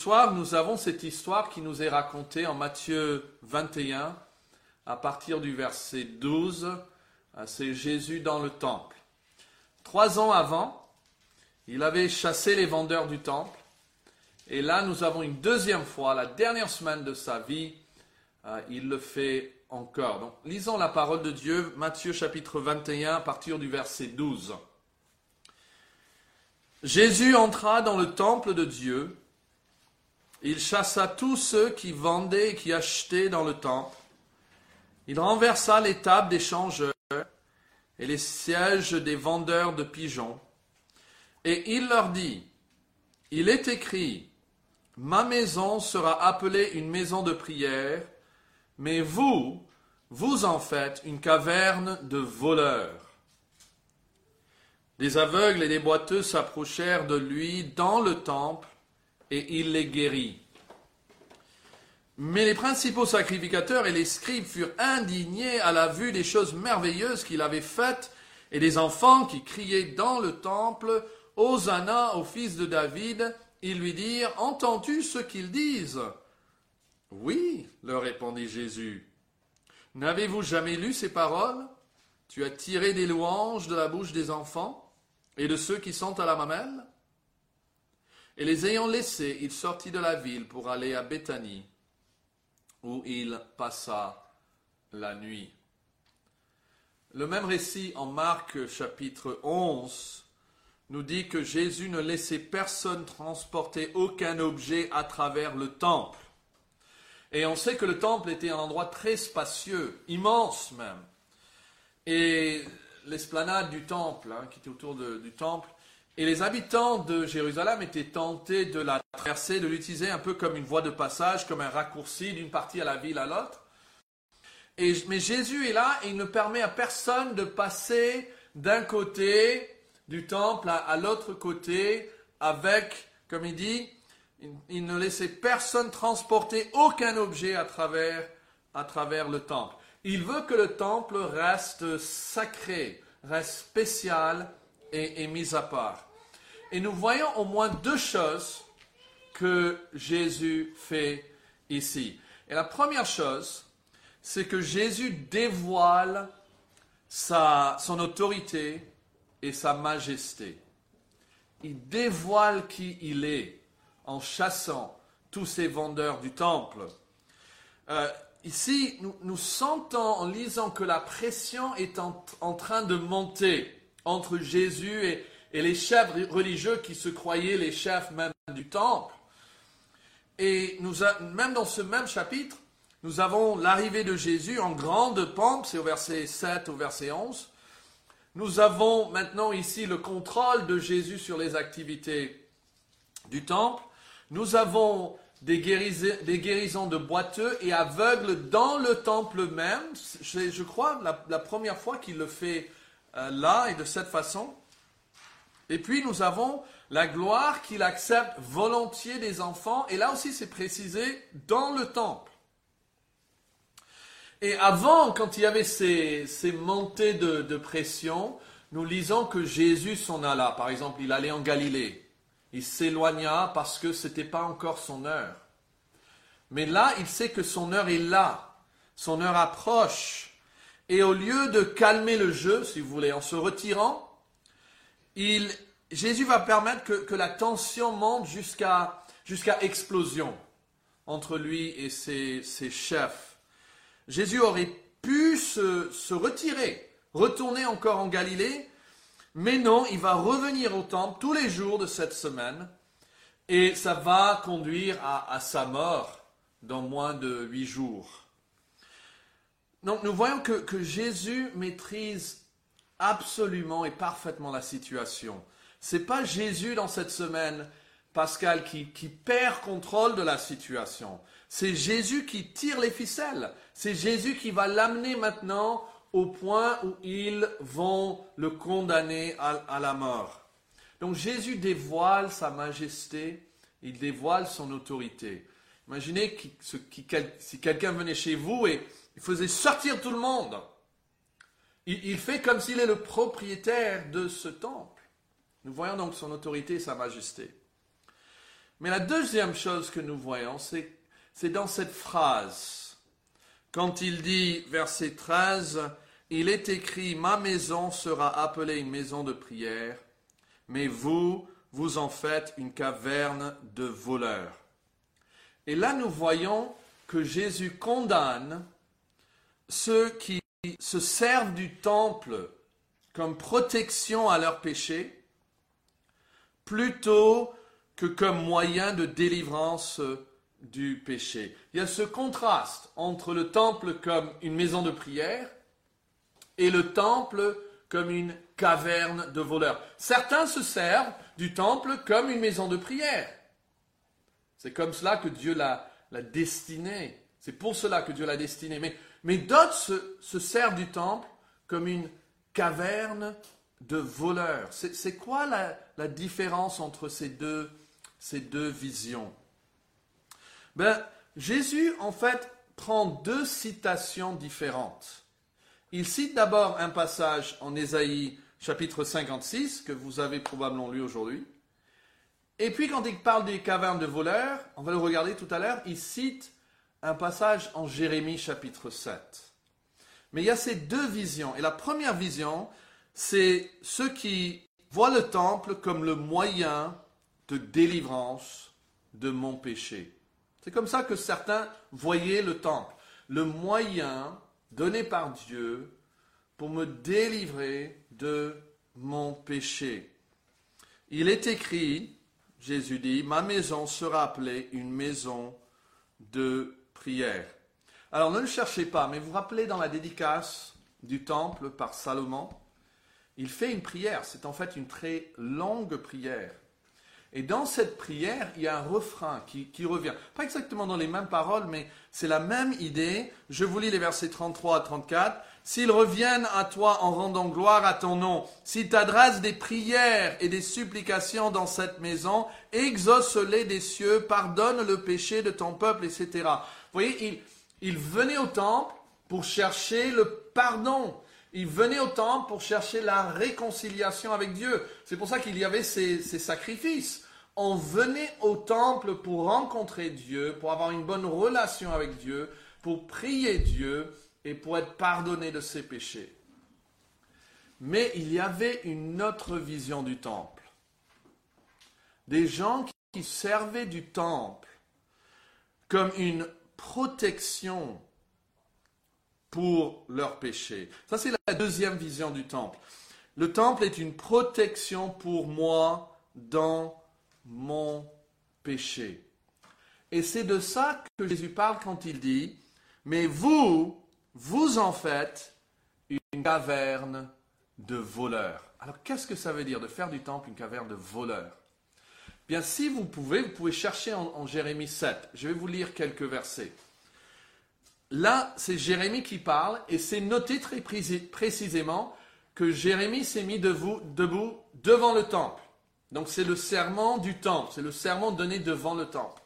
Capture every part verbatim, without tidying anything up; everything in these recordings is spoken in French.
histoire, nous avons cette histoire qui nous est racontée en Matthieu vingt et un, à partir du verset douze, c'est Jésus dans le temple. Trois ans avant, il avait chassé les vendeurs du temple, et là nous avons une deuxième fois, la dernière semaine de sa vie, euh, il le fait encore. Donc lisons la parole de Dieu, Matthieu chapitre vingt et un, à partir du verset douze. Jésus entra dans le temple de Dieu. Il chassa tous ceux qui vendaient et qui achetaient dans le temple. Il renversa les tables des changeurs et les sièges des vendeurs de pigeons. Et il leur dit, « Il est écrit, ma maison sera appelée une maison de prière, mais vous, vous en faites une caverne de voleurs. » Des aveugles et des boiteux s'approchèrent de lui dans le temple, et il les guérit. Mais les principaux sacrificateurs et les scribes furent indignés à la vue des choses merveilleuses qu'il avait faites, et des enfants qui criaient dans le temple, « Hosanna au fils de David !» Ils lui dirent, « Entends-tu ce qu'ils disent ?» « Oui, leur répondit Jésus. « N'avez-vous jamais lu ces paroles ? Tu as tiré des louanges de la bouche des enfants et de ceux qui sont à la mamelle ?» Et les ayant laissés, il sortit de la ville pour aller à Béthanie, où il passa la nuit. Le même récit en Marc chapitre onze nous dit que Jésus ne laissait personne transporter aucun objet à travers le temple. Et on sait que le temple était un endroit très spacieux, immense même. Et l'esplanade du temple, hein, qui était autour de, du temple, et les habitants de Jérusalem étaient tentés de la traverser, de l'utiliser un peu comme une voie de passage, comme un raccourci d'une partie à la ville à l'autre. Et, mais Jésus est là et il ne permet à personne de passer d'un côté du temple à, à l'autre côté avec, comme il dit, il, il ne laissait personne transporter aucun objet à travers, à travers le temple. Il veut que le temple reste sacré, reste spécial et, et mis à part. Et nous voyons au moins deux choses que Jésus fait ici. Et la première chose, c'est que Jésus dévoile sa, son autorité et sa majesté. Il dévoile qui il est en chassant tous ces vendeurs du temple. Euh, ici, nous, nous sentons en lisant que la pression est en, en train de monter entre Jésus et, et les chefs religieux qui se croyaient les chefs même du temple. Et nous a, même dans ce même chapitre, nous avons l'arrivée de Jésus en grande pompe, c'est au verset sept, au verset onze. Nous avons maintenant ici le contrôle de Jésus sur les activités du temple. Nous avons des, guéris- des guérisons de boiteux et aveugles dans le temple même. C'est, je crois, la, la première fois qu'il le fait euh, là et de cette façon. Et puis nous avons la gloire qu'il accepte volontiers des enfants. Et là aussi c'est précisé dans le temple. Et avant, quand il y avait ces, ces montées de, de pression, nous lisons que Jésus s'en alla. Par exemple, il allait en Galilée. Il s'éloigna parce que ce n'était pas encore son heure. Mais là, il sait que son heure est là. Son heure approche. Et au lieu de calmer le jeu, si vous voulez, en se retirant, il, Jésus va permettre que, que la tension monte jusqu'à, jusqu'à explosion entre lui et ses, ses chefs. Jésus aurait pu se, se retirer, retourner encore en Galilée, mais non, il va revenir au temple tous les jours de cette semaine et ça va conduire à, à sa mort dans moins de huit jours. Donc nous voyons que, que Jésus maîtrise absolument et parfaitement la situation. Ce n'est pas Jésus dans cette semaine, Pascal, qui, qui perd contrôle de la situation. C'est Jésus qui tire les ficelles. C'est Jésus qui va l'amener maintenant au point où ils vont le condamner à, à la mort. Donc Jésus dévoile sa majesté, il dévoile son autorité. Imaginez qui, ce, qui, si quelqu'un venait chez vous et il faisait sortir tout le monde. Il, il fait comme s'il est le propriétaire de ce temple. Nous voyons donc son autorité et sa majesté. Mais la deuxième chose que nous voyons, c'est, c'est dans cette phrase. Quand il dit, verset treize, « Il est écrit, ma maison sera appelée une maison de prière, mais vous, vous en faites une caverne de voleurs. » Et là, nous voyons que Jésus condamne ceux qui se servent du temple comme protection à leurs péchés, plutôt que comme moyen de délivrance du péché. Il y a ce contraste entre le temple comme une maison de prière et le temple comme une caverne de voleurs. Certains se servent du temple comme une maison de prière. C'est comme cela que Dieu l'a, l'a destiné. C'est pour cela que Dieu l'a destiné. Mais, mais d'autres se, se servent du temple comme une caverne de voleurs. C'est, c'est quoi la, la différence entre ces deux, ces deux visions? Ben, Jésus, en fait, prend deux citations différentes. Il cite d'abord un passage en Ésaïe, chapitre cinquante-six, que vous avez probablement lu aujourd'hui. Et puis, quand il parle des cavernes de voleurs, on va le regarder tout à l'heure, il cite un passage en Jérémie, chapitre sept. Mais il y a ces deux visions. Et la première vision, c'est ceux qui voient le temple comme le moyen de délivrance de mon péché. C'est comme ça que certains voyaient le temple. Le moyen donné par Dieu pour me délivrer de mon péché. Il est écrit, Jésus dit, « Ma maison sera appelée une maison de prière. » Alors ne le cherchez pas, mais vous vous rappelez dans la dédicace du temple par Salomon, il fait une prière, c'est en fait une très longue prière. Et dans cette prière, il y a un refrain qui, qui revient. Pas exactement dans les mêmes paroles, mais c'est la même idée. Je vous lis les versets trente-trois à trente-quatre. « S'ils reviennent à toi en rendant gloire à ton nom, s'ils t'adressent des prières et des supplications dans cette maison, exauce-les des cieux, pardonne le péché de ton peuple, et cetera » Vous voyez, ils, ils venaient au temple pour chercher le pardon. Ils venaient au temple pour chercher la réconciliation avec Dieu. C'est pour ça qu'il y avait ces, ces sacrifices. On venait au temple pour rencontrer Dieu, pour avoir une bonne relation avec Dieu, pour prier Dieu et pour être pardonné de ses péchés. Mais il y avait une autre vision du temple. Des gens qui servaient du temple comme une protection pour leurs péchés. Ça, c'est la deuxième vision du temple. Le temple est une protection pour moi dans mon péché. Et c'est de ça que Jésus parle quand il dit, « Mais vous, vous en faites une caverne de voleurs. » Alors, qu'est-ce que ça veut dire de faire du temple une caverne de voleurs? Bien, si vous pouvez, vous pouvez chercher en, en Jérémie sept. Je vais vous lire quelques versets. Là, c'est Jérémie qui parle, et c'est noté très précisément que Jérémie s'est mis debout, debout devant le temple. Donc c'est le serment du temple, c'est le serment donné devant le temple.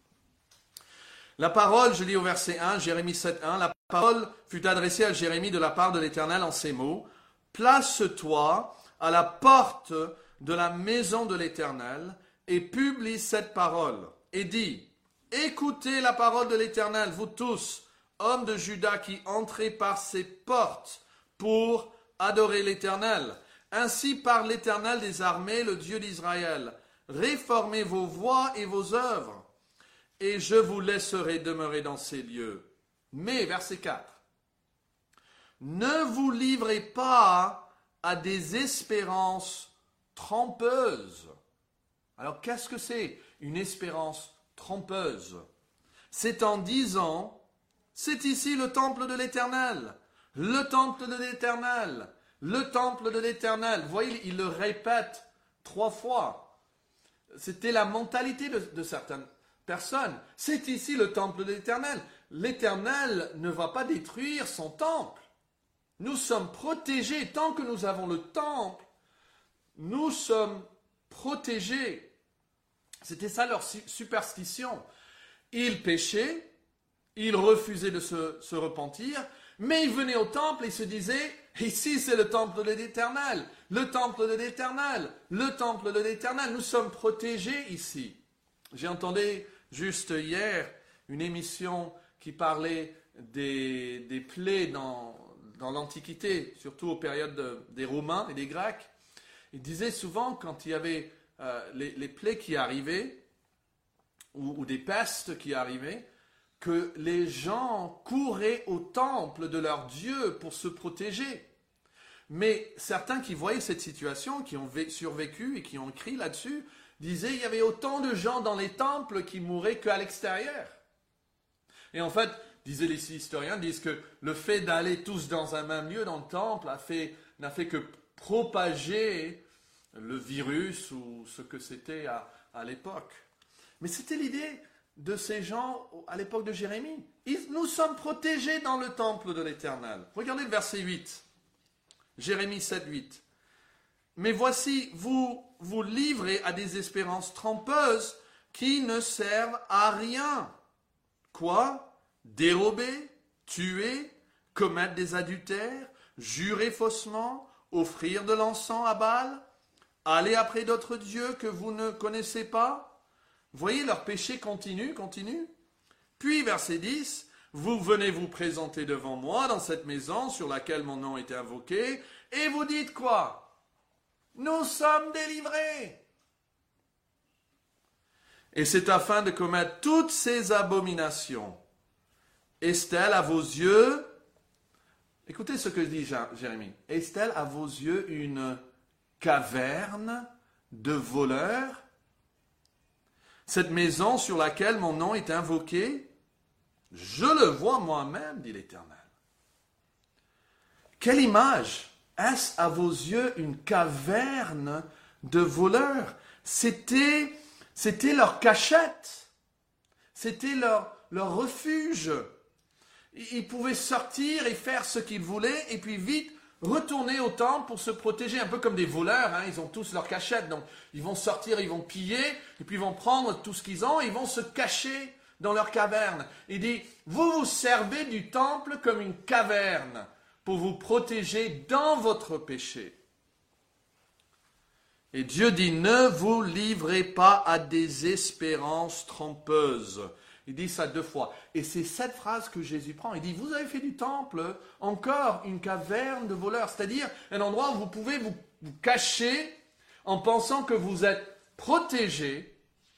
La parole, je lis au verset un, Jérémie sept, un, la parole fut adressée à Jérémie de la part de l'Éternel en ces mots, « Place-toi à la porte de la maison de l'Éternel et publie cette parole, et dis, écoutez la parole de l'Éternel, vous tous, hommes de Juda qui entrez par ces portes pour adorer l'Éternel. Ainsi parle l'Éternel des armées, le Dieu d'Israël. Réformez vos voies et vos œuvres, et je vous laisserai demeurer dans ces lieux. Mais, verset quatre, ne vous livrez pas à des espérances trompeuses. Alors, qu'est-ce que c'est une espérance trompeuse? C'est en disant, c'est ici le temple de l'Éternel, le temple de l'Éternel, le temple de l'Éternel. Vous voyez, il le répète trois fois. C'était la mentalité de, de certaines personnes. C'est ici le temple de l'Éternel. L'Éternel ne va pas détruire son temple. Nous sommes protégés. Tant que nous avons le temple, nous sommes protégés. C'était ça leur superstition. Ils péchaient, ils refusaient de se, se repentir, mais ils venaient au temple et ils se disaient, ici c'est le temple de l'Éternel, le temple de l'Éternel, le temple de l'Éternel, nous sommes protégés ici. J'ai entendu juste hier une émission qui parlait des, des plaies dans, dans l'Antiquité, surtout aux périodes de, des Romains et des Grecs. Ils disaient souvent, quand il y avait euh, les, les plaies qui arrivaient, ou, ou des pestes qui arrivaient, que les gens couraient au temple de leur Dieu pour se protéger. Mais certains qui voyaient cette situation, qui ont survécu et qui ont écrit là-dessus, disaient qu'il y avait autant de gens dans les temples qui mouraient qu'à l'extérieur. Et en fait, disaient les historiens, disent que le fait d'aller tous dans un même lieu, dans le temple, a fait, n'a fait que propager le virus ou ce que c'était à, à l'époque. Mais c'était l'idée de ces gens à l'époque de Jérémie. Ils, nous sommes protégés dans le temple de l'Éternel. Regardez le verset huit. Jérémie sept, huit. Mais voici, vous vous livrez à des espérances trompeuses qui ne servent à rien. Quoi? Dérober, tuer, commettre des adultères, jurer faussement, offrir de l'encens à Baal, aller après d'autres dieux que vous ne connaissez pas. Voyez, leur péché continue, continue. Puis, verset dix, vous venez vous présenter devant moi dans cette maison sur laquelle mon nom est invoqué, et vous dites quoi? Nous sommes délivrés. Et c'est afin de commettre toutes ces abominations. Est-elle à vos yeux, écoutez ce que dit Jérémie, est-elle à vos yeux une caverne de voleurs? Cette maison sur laquelle mon nom est invoqué, je le vois moi-même, dit l'Éternel. Quelle image! Est-ce à vos yeux une caverne de voleurs? C'était, c'était leur cachette. C'était leur, leur refuge. Ils pouvaient sortir et faire ce qu'ils voulaient et puis vite retourner au temple pour se protéger, un peu comme des voleurs, hein, ils ont tous leur cachette, donc ils vont sortir, ils vont piller, et puis ils vont prendre tout ce qu'ils ont, et ils vont se cacher dans leur caverne. Il dit, vous vous servez du temple comme une caverne pour vous protéger dans votre péché. Et Dieu dit, ne vous livrez pas à des espérances trompeuses. Il dit ça deux fois. Et c'est cette phrase que Jésus prend. Il dit, vous avez fait du temple encore une caverne de voleurs. C'est-à-dire un endroit où vous pouvez vous, vous cacher en pensant que vous êtes protégé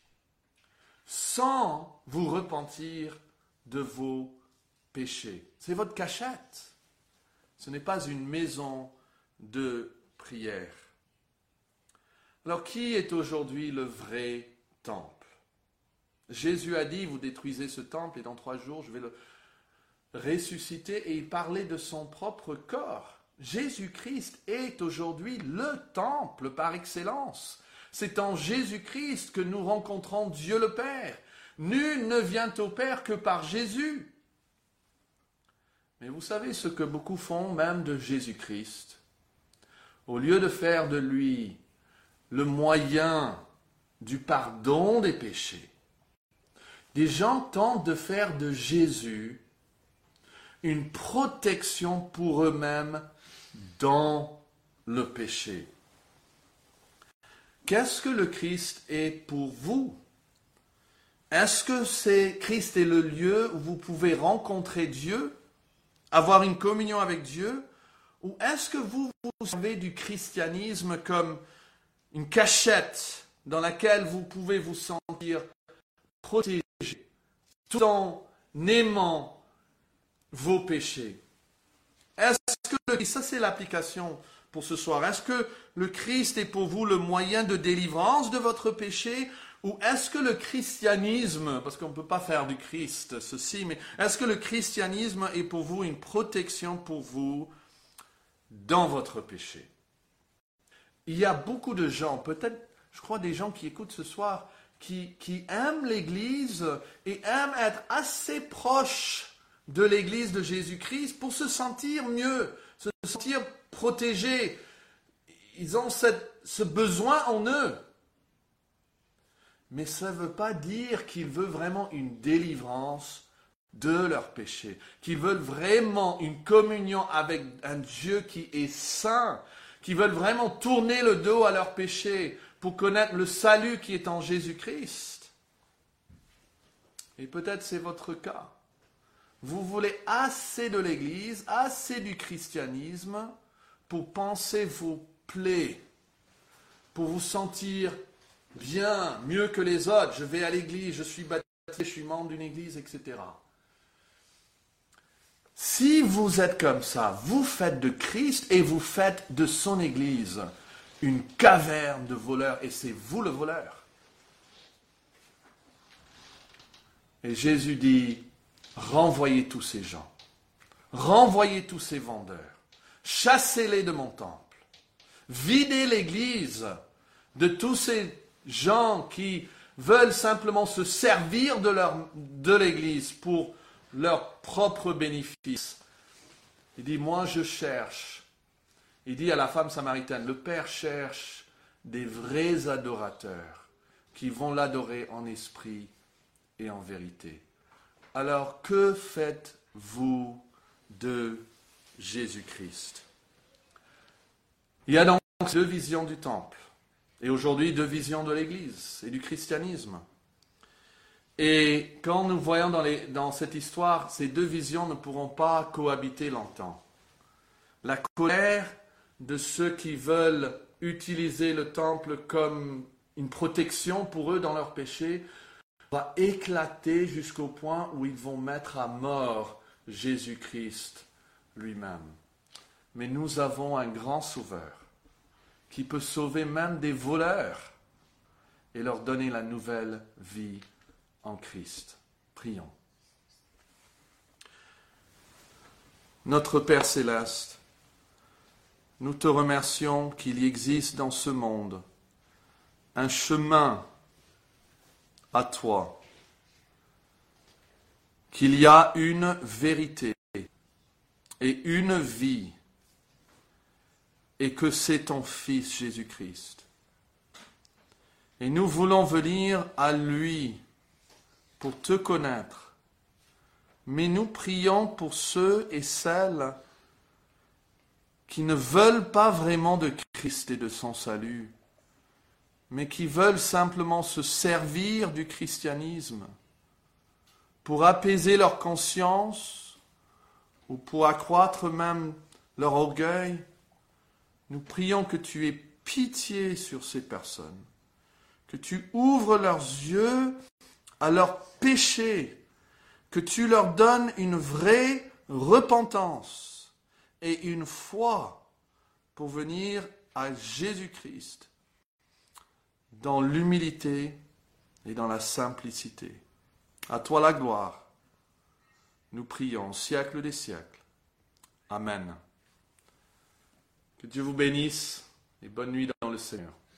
sans vous repentir de vos péchés. C'est votre cachette. Ce n'est pas une maison de prière. Alors, qui est aujourd'hui le vrai temple? Jésus a dit, vous détruisez ce temple et dans trois jours, je vais le ressusciter. Et il parlait de son propre corps. Jésus-Christ est aujourd'hui le temple par excellence. C'est en Jésus-Christ que nous rencontrons Dieu le Père. Nul ne vient au Père que par Jésus. Mais vous savez ce que beaucoup font même de Jésus-Christ? Au lieu de faire de lui le moyen du pardon des péchés, des gens tentent de faire de Jésus une protection pour eux-mêmes dans le péché. Qu'est-ce que le Christ est pour vous? Est-ce que c'est, Christ est le lieu où vous pouvez rencontrer Dieu, avoir une communion avec Dieu? Ou est-ce que vous vous servez du christianisme comme une cachette dans laquelle vous pouvez vous sentir protégé tout en aimant vos péchés? Est-ce que, et ça c'est l'application pour ce soir, est-ce que le Christ est pour vous le moyen de délivrance de votre péché? Ou est-ce que le christianisme, parce qu'on ne peut pas faire du Christ ceci, mais est-ce que le christianisme est pour vous une protection pour vous dans votre péché? Il y a beaucoup de gens, peut-être, je crois des gens qui écoutent ce soir, qui, qui aiment l'Église et aiment être assez proches de l'Église de Jésus-Christ pour se sentir mieux, se sentir protégés. Ils ont cette, ce besoin en eux. Mais ça ne veut pas dire qu'ils veulent vraiment une délivrance de leurs péchés, qu'ils veulent vraiment une communion avec un Dieu qui est saint, qu'ils veulent vraiment tourner le dos à leurs péchés pour connaître le salut qui est en Jésus-Christ. Et peut-être c'est votre cas. Vous voulez assez de l'Église, assez du christianisme pour penser vos plaies, pour vous sentir bien, mieux que les autres. Je vais à l'Église, je suis baptisé, je suis membre d'une Église, et cetera. Si vous êtes comme ça, vous faites de Christ et vous faites de son Église une caverne de voleurs et c'est vous le voleur. Et Jésus dit, renvoyez tous ces gens, renvoyez tous ces vendeurs, chassez-les de mon temple, videz l'Église de tous ces gens qui veulent simplement se servir de, leur, de l'Église pour leur propre bénéfice. Il dit, moi je cherche. Il dit à la femme samaritaine, le Père cherche des vrais adorateurs qui vont l'adorer en esprit et en vérité. Alors que faites-vous de Jésus-Christ? Il y a donc deux visions du temple. Et aujourd'hui, deux visions de l'Église et du christianisme. Et quand nous voyons dans, les, dans cette histoire, ces deux visions ne pourront pas cohabiter longtemps. La colère de ceux qui veulent utiliser le temple comme une protection pour eux dans leur péché va éclater jusqu'au point où ils vont mettre à mort Jésus-Christ lui-même. Mais nous avons un grand sauveur qui peut sauver même des voleurs et leur donner la nouvelle vie en Christ. Prions. Notre Père céleste, nous te remercions qu'il existe dans ce monde un chemin à toi, qu'il y a une vérité et une vie, et que c'est ton Fils Jésus-Christ. Et nous voulons venir à lui pour te connaître, mais nous prions pour ceux et celles qui ne veulent pas vraiment de Christ et de son salut, mais qui veulent simplement se servir du christianisme pour apaiser leur conscience ou pour accroître même leur orgueil. Nous prions que tu aies pitié sur ces personnes, que tu ouvres leurs yeux à leurs péchés, que tu leur donnes une vraie repentance et une foi pour venir à Jésus-Christ dans l'humilité et dans la simplicité. À toi la gloire. Nous prions au siècle des siècles. Amen. Que Dieu vous bénisse et bonne nuit dans le Seigneur.